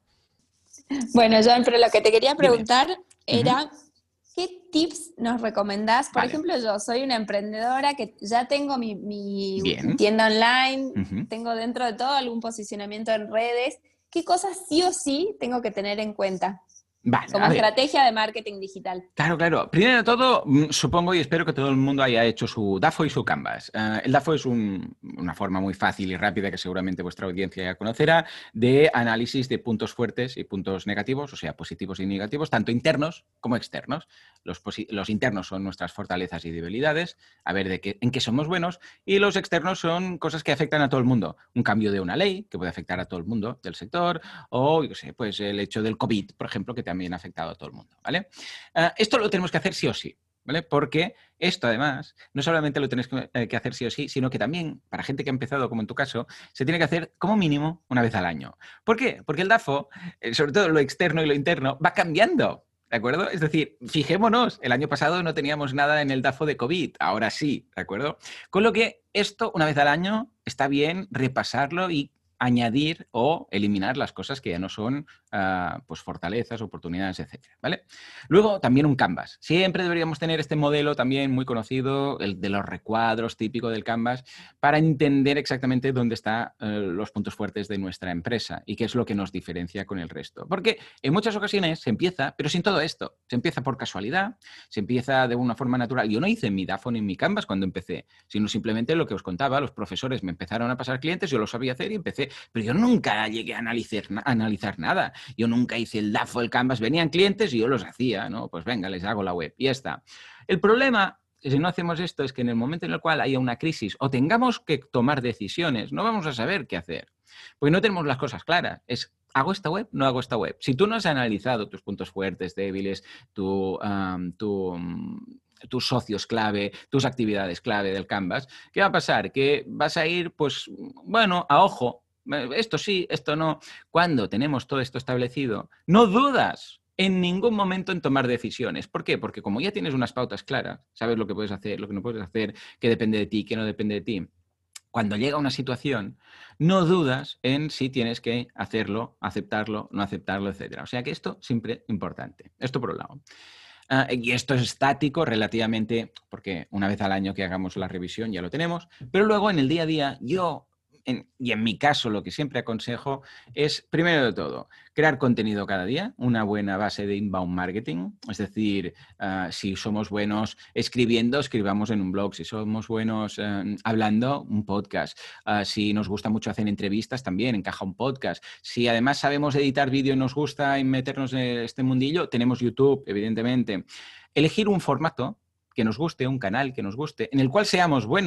Bueno, Joan, pero lo que te quería preguntar Dime. era... Uh-huh. ¿Qué tips nos recomendás? Por vale. ejemplo, yo soy una emprendedora que ya tengo mi, mi tienda online, uh-huh. tengo dentro de todo algún posicionamiento en redes. ¿Qué cosas sí o sí tengo que tener en cuenta? Vale, como estrategia de marketing digital. Claro, claro. Primero de todo, supongo y espero que todo el mundo haya hecho su D A F O y su Canvas. Uh, el D A F O es un, una forma muy fácil y rápida que seguramente vuestra audiencia ya conocerá de análisis de puntos fuertes y puntos negativos, o sea, positivos y negativos, tanto internos como externos. Los, los internos son nuestras fortalezas y debilidades, a ver de qué, en qué somos buenos, y los externos son cosas que afectan a todo el mundo. Un cambio de una ley que puede afectar a todo el mundo del sector, o yo sé, pues el hecho del COVID, por ejemplo, que también ha afectado a todo el mundo, ¿vale? Uh, esto lo tenemos que hacer sí o sí, ¿vale? Porque esto, además, no solamente lo tenéis que, eh, que hacer sí o sí, sino que también, para gente que ha empezado, como en tu caso, se tiene que hacer como mínimo una vez al año. ¿Por qué? Porque el D A F O, eh, sobre todo lo externo y lo interno, va cambiando. ¿De acuerdo? Es decir, fijémonos, el año pasado no teníamos nada en el D A F O de COVID, ahora sí, ¿de acuerdo? Con lo que esto, una vez al año, está bien repasarlo y añadir o eliminar las cosas que ya no son uh, pues fortalezas, oportunidades, etcétera, ¿vale? Luego, también un Canvas. Siempre deberíamos tener este modelo también muy conocido, el de los recuadros típico del Canvas, para entender exactamente dónde están uh, los puntos fuertes de nuestra empresa y qué es lo que nos diferencia con el resto. Porque en muchas ocasiones se empieza, pero sin todo esto. Se empieza por casualidad, se empieza de una forma natural. Yo no hice mi D A F O ni mi Canvas cuando empecé, sino simplemente lo que os contaba, los profesores me empezaron a pasar clientes, yo lo sabía hacer y empecé. Pero yo nunca llegué a analizar, a analizar nada. Yo nunca hice el D A F O, el Canvas. Venían clientes y yo los hacía, ¿no? Pues venga, les hago la web y ya está. El problema, si no hacemos esto, es que en el momento en el cual haya una crisis o tengamos que tomar decisiones, no vamos a saber qué hacer. Porque no tenemos las cosas claras. Es, ¿hago esta web? No hago esta web. Si tú no has analizado tus puntos fuertes, débiles, tu... Um, tu um, tus socios clave, tus actividades clave del Canvas, ¿qué va a pasar? Que vas a ir, pues, bueno, a ojo. Esto sí, esto no. Cuando tenemos todo esto establecido, no dudas en ningún momento en tomar decisiones. ¿Por qué? Porque como ya tienes unas pautas claras, sabes lo que puedes hacer, lo que no puedes hacer, qué depende de ti, qué no depende de ti. Cuando llega una situación, no dudas en si tienes que hacerlo, aceptarlo, no aceptarlo, etcétera. O sea que esto siempre es importante. Esto por un lado. Uh, y esto es estático relativamente, porque una vez al año que hagamos la revisión ya lo tenemos, pero luego en el día a día yo... En, y en mi caso lo que siempre aconsejo es, primero de todo, crear contenido cada día, una buena base de inbound marketing, es decir, uh, si somos buenos escribiendo, escribamos en un blog, si somos buenos uh, hablando, un podcast, uh, si nos gusta mucho hacer entrevistas también, encaja un podcast, si además sabemos editar vídeo y nos gusta meternos en este mundillo, tenemos YouTube, evidentemente. Elegir un formato que nos guste, un canal que nos guste, en el cual seamos buenos,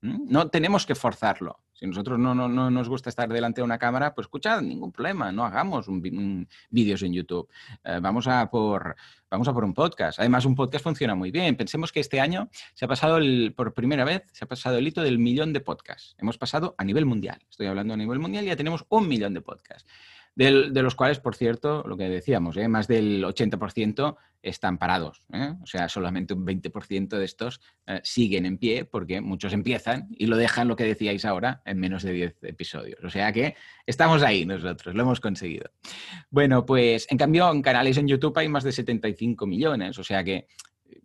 ¿Mm? No tenemos que forzarlo. Si nosotros no, no, no nos gusta estar delante de una cámara, pues escuchad, ningún problema, no hagamos un, un vídeos en YouTube. Eh, vamos, a por, vamos a por un podcast. Además, un podcast funciona muy bien. Pensemos que este año se ha pasado, el, por primera vez, se ha pasado el hito del millón de podcasts. Hemos pasado a nivel mundial. Estoy hablando a nivel mundial y ya tenemos un millón de podcasts. De, de los cuales, por cierto, lo que decíamos, ¿eh? más del ochenta por ciento están parados. ¿eh? O sea, solamente un veinte por ciento de estos eh, siguen en pie porque muchos empiezan y lo dejan, lo que decíais ahora, en menos de diez episodios. O sea que estamos ahí nosotros, lo hemos conseguido. Bueno, pues en cambio en canales en YouTube hay más de setenta y cinco millones. O sea que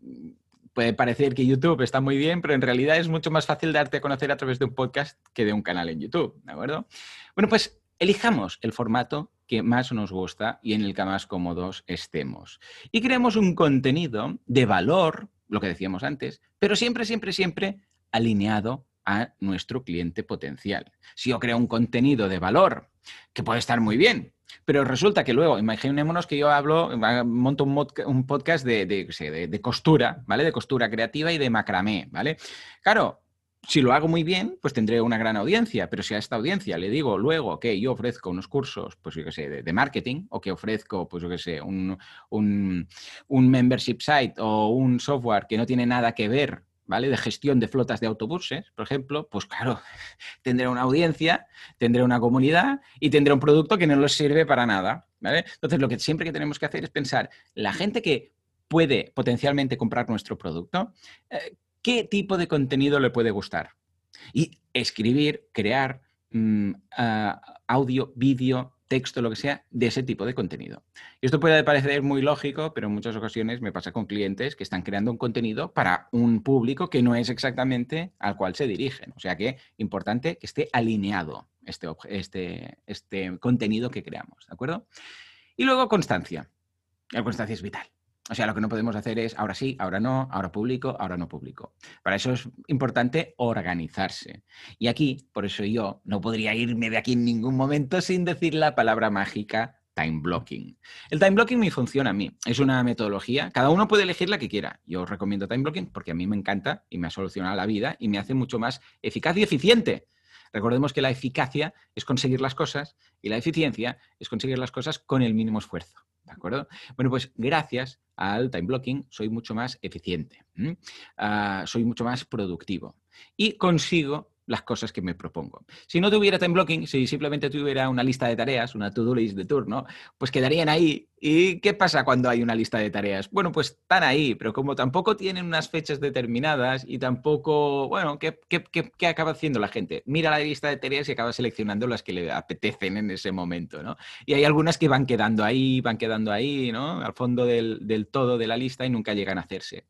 puede parecer que YouTube está muy bien, pero en realidad es mucho más fácil darte a conocer a través de un podcast que de un canal en YouTube. ¿De acuerdo? Bueno, pues elijamos el formato que más nos gusta y en el que más cómodos estemos. Y creemos un contenido de valor, lo que decíamos antes, pero siempre, siempre, siempre alineado a nuestro cliente potencial. Si yo creo un contenido de valor, que puede estar muy bien, pero resulta que luego, imaginémonos que yo hablo, monto un, mod, un podcast de, de, de, de costura, ¿vale? De costura creativa y de macramé, ¿vale? Claro, si lo hago muy bien, pues tendré una gran audiencia, pero si a esta audiencia le digo luego que yo ofrezco unos cursos, pues yo qué sé, de, de marketing, o que ofrezco, pues yo qué sé, un, un, un membership site o un software que no tiene nada que ver, ¿vale? De gestión de flotas de autobuses, por ejemplo, pues claro, tendré una audiencia, tendré una comunidad y tendré un producto que no les sirve para nada, ¿vale? Entonces, lo que siempre que tenemos que hacer es pensar, la gente que puede potencialmente comprar nuestro producto, eh, ¿qué tipo de contenido le puede gustar? Y escribir, crear mmm, uh, audio, vídeo, texto, lo que sea, de ese tipo de contenido. Y esto puede parecer muy lógico, pero en muchas ocasiones me pasa con clientes que están creando un contenido para un público que no es exactamente al cual se dirigen. O sea que importante que esté alineado este, este, este contenido que creamos, ¿de acuerdo? Y luego constancia. La constancia es vital. O sea, lo que no podemos hacer es ahora sí, ahora no, ahora publico, ahora no publico. Para eso es importante organizarse. Y aquí, por eso yo no podría irme de aquí en ningún momento sin decir la palabra mágica time blocking. El time blocking me funciona a mí. Es una metodología. Cada uno puede elegir la que quiera. Yo os recomiendo time blocking porque a mí me encanta y me ha solucionado la vida y me hace mucho más eficaz y eficiente. Recordemos que la eficacia es conseguir las cosas y la eficiencia es conseguir las cosas con el mínimo esfuerzo. ¿De acuerdo? Bueno, pues gracias al time blocking soy mucho más eficiente, ¿Mm? uh, soy mucho más productivo y consigo las cosas que me propongo. Si no tuviera time blocking, si simplemente tuviera una lista de tareas, una to-do list de turno, pues quedarían ahí. ¿Y qué pasa cuando hay una lista de tareas? Bueno, pues están ahí, pero como tampoco tienen unas fechas determinadas y tampoco, bueno, ¿qué, qué, qué, qué acaba haciendo la gente? Mira la lista de tareas y acaba seleccionando las que le apetecen en ese momento, ¿no? Y hay algunas que van quedando ahí, van quedando ahí, ¿no? Al fondo del, del todo de la lista y nunca llegan a hacerse.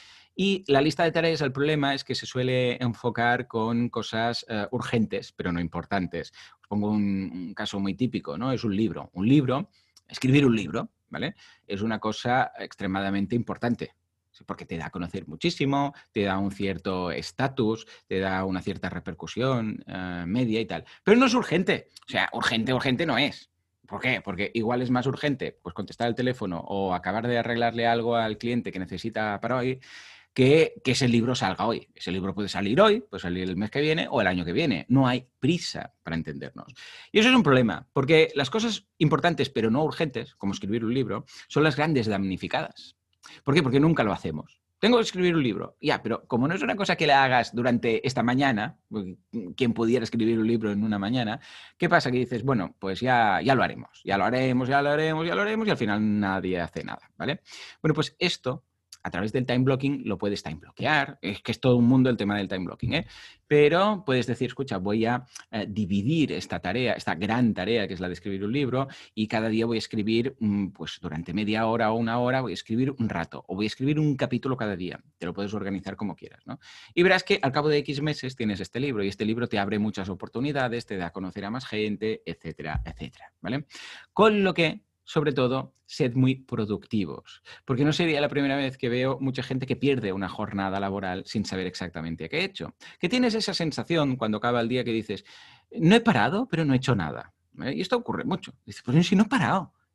Y la lista de tareas, el problema es que se suele enfocar con cosas uh, urgentes, pero no importantes. Os pongo un, un caso muy típico, ¿no? Es un libro. Un libro, escribir un libro, ¿vale? Es una cosa extremadamente importante. Porque te da a conocer muchísimo, te da un cierto estatus, te da una cierta repercusión uh, media y tal. Pero no es urgente. O sea, urgente, urgente no es. ¿Por qué? Porque igual es más urgente pues contestar el teléfono o acabar de arreglarle algo al cliente que necesita para hoy, que, que ese libro salga hoy. Ese libro puede salir hoy, puede salir el mes que viene o el año que viene. No hay prisa para entendernos. Y eso es un problema, porque las cosas importantes pero no urgentes, como escribir un libro, son las grandes damnificadas. ¿Por qué? Porque nunca lo hacemos. Tengo que escribir un libro. Ya, pero como no es una cosa que la hagas durante esta mañana, quien pudiera escribir un libro en una mañana, ¿qué pasa? Que dices, bueno, pues ya, ya lo haremos, ya lo haremos, ya lo haremos, ya lo haremos y al final nadie hace nada, ¿vale? Bueno, pues esto, a través del time blocking, lo puedes time bloquear. Es que es todo un mundo el tema del time blocking, ¿eh? Pero puedes decir, escucha, voy a eh, dividir esta tarea, esta gran tarea que es la de escribir un libro y cada día voy a escribir, mm, pues durante media hora o una hora, voy a escribir un rato o voy a escribir un capítulo cada día. Te lo puedes organizar como quieras, ¿no? Y verás que al cabo de X meses tienes este libro y este libro te abre muchas oportunidades, te da a conocer a más gente, etcétera, etcétera, ¿vale? Con lo que, sobre todo, sed muy productivos, porque no sería la primera vez que veo mucha gente que pierde una jornada laboral sin saber exactamente qué he hecho. Que tienes esa sensación cuando acaba el día que dices, no he parado, pero no he hecho nada. ¿Eh? Y esto ocurre mucho. Dices, pues si no he parado.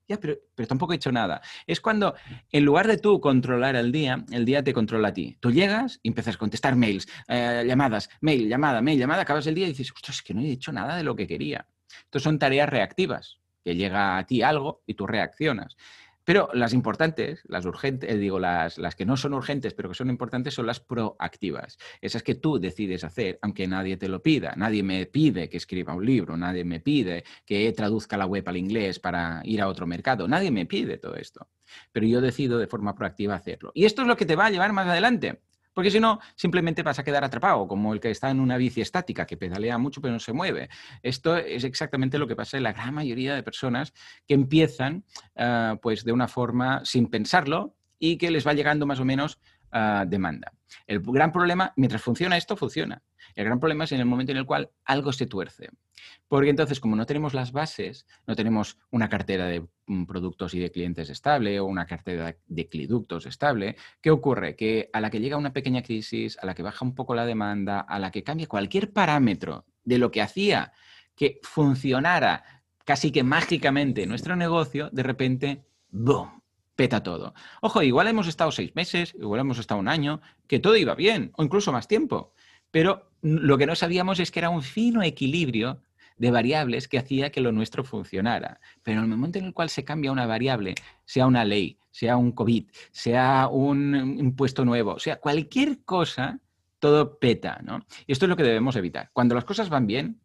Ya, pero, pero tampoco he hecho nada. Es cuando, en lugar de tú controlar el día, el día te controla a ti. Tú llegas y empiezas a contestar mails, eh, llamadas, mail, llamada, mail, llamada, acabas el día y dices, ostras, es que no he hecho nada de lo que quería. Entonces son tareas reactivas, que llega a ti algo y tú reaccionas. Pero las importantes, las urgentes, eh, digo, las, las que no son urgentes, pero que son importantes, son las proactivas. Esas que tú decides hacer, aunque nadie te lo pida. Nadie me pide que escriba un libro, nadie me pide que traduzca la web al inglés para ir a otro mercado. Nadie me pide todo esto. Pero yo decido de forma proactiva hacerlo. Y esto es lo que te va a llevar más adelante. Porque si no, simplemente vas a quedar atrapado, como el que está en una bici estática, que pedalea mucho pero no se mueve. Esto es exactamente lo que pasa en la gran mayoría de personas que empiezan uh, pues de una forma sin pensarlo y que les va llegando más o menos uh, demanda. El gran problema, mientras funciona esto, funciona. El gran problema es en el momento en el cual algo se tuerce. Porque entonces, como no tenemos las bases, no tenemos una cartera de productos y de clientes estable o una cartera de cliductos estable, ¿qué ocurre? Que a la que llega una pequeña crisis, a la que baja un poco la demanda, a la que cambia cualquier parámetro de lo que hacía que funcionara casi que mágicamente nuestro negocio, de repente, ¡boom!, peta todo. Ojo, igual hemos estado seis meses, igual hemos estado un año, que todo iba bien, o incluso más tiempo. Pero lo que no sabíamos es que era un fino equilibrio de variables que hacía que lo nuestro funcionara. Pero en el momento en el cual se cambia una variable, sea una ley, sea un COVID, sea un impuesto nuevo, sea cualquier cosa, todo peta, ¿no? Y esto es lo que debemos evitar. Cuando las cosas van bien,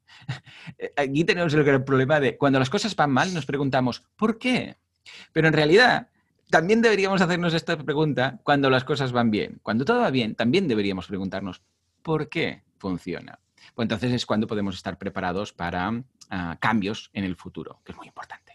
aquí tenemos el problema de cuando las cosas van mal, nos preguntamos, ¿por qué? Pero en realidad, también deberíamos hacernos esta pregunta cuando las cosas van bien. Cuando todo va bien, también deberíamos preguntarnos, ¿por qué funciona? Pues entonces es cuando podemos estar preparados para uh, cambios en el futuro, que es muy importante.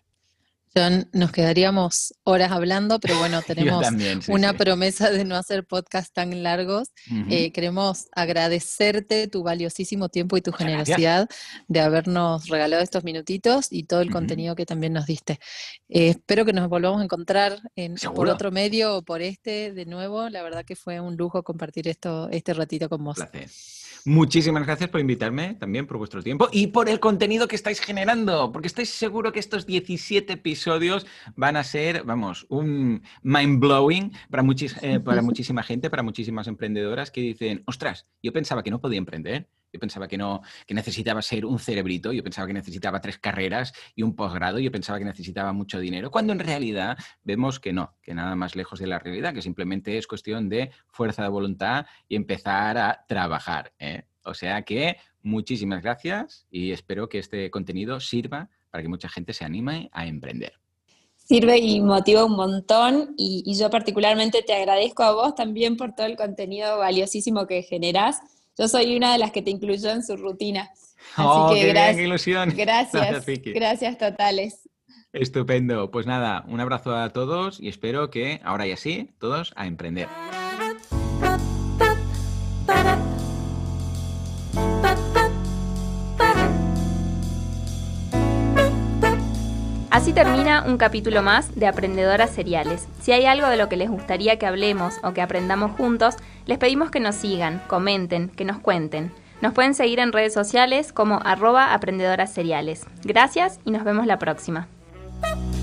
John, nos quedaríamos horas hablando, pero bueno, tenemos también, sí, una sí. promesa de no hacer podcasts tan largos. Uh-huh. Eh, queremos agradecerte tu valiosísimo tiempo y tu Muchas generosidad gracias. de habernos regalado estos minutitos y todo el uh-huh. contenido que también nos diste. Eh, espero que nos volvamos a encontrar en, por otro medio o por este de nuevo. La verdad que fue un lujo compartir esto, este ratito con vos. Un placer. Muchísimas gracias por invitarme, también por vuestro tiempo y por el contenido que estáis generando, porque estoy seguro que estos diecisiete episodios van a ser, vamos, un mind-blowing para, muchis, eh, para muchísima gente, para muchísimas emprendedoras que dicen, ostras, yo pensaba que no podía emprender, yo pensaba que no, que necesitaba ser un cerebrito, yo pensaba que necesitaba tres carreras y un posgrado, yo pensaba que necesitaba mucho dinero, cuando en realidad vemos que no, que nada más lejos de la realidad, que simplemente es cuestión de fuerza de voluntad y empezar a trabajar, ¿eh? O sea que muchísimas gracias y espero que este contenido sirva para que mucha gente se anime a emprender. Sirve y motiva un montón y, y yo particularmente te agradezco a vos también por todo el contenido valiosísimo que generás. Yo soy una de las que te incluyó en su rutina. Así oh, que qué gracias, bien, qué ilusión. Gracias, gracias, gracias totales. Estupendo. Pues nada, un abrazo a todos y espero que ahora y así, todos a emprender. Así termina un capítulo más de Aprendedoras Seriales. Si hay algo de lo que les gustaría que hablemos o que aprendamos juntos, les pedimos que nos sigan, comenten, que nos cuenten. Nos pueden seguir en redes sociales como arroba aprendedoras seriales. Gracias y nos vemos la próxima.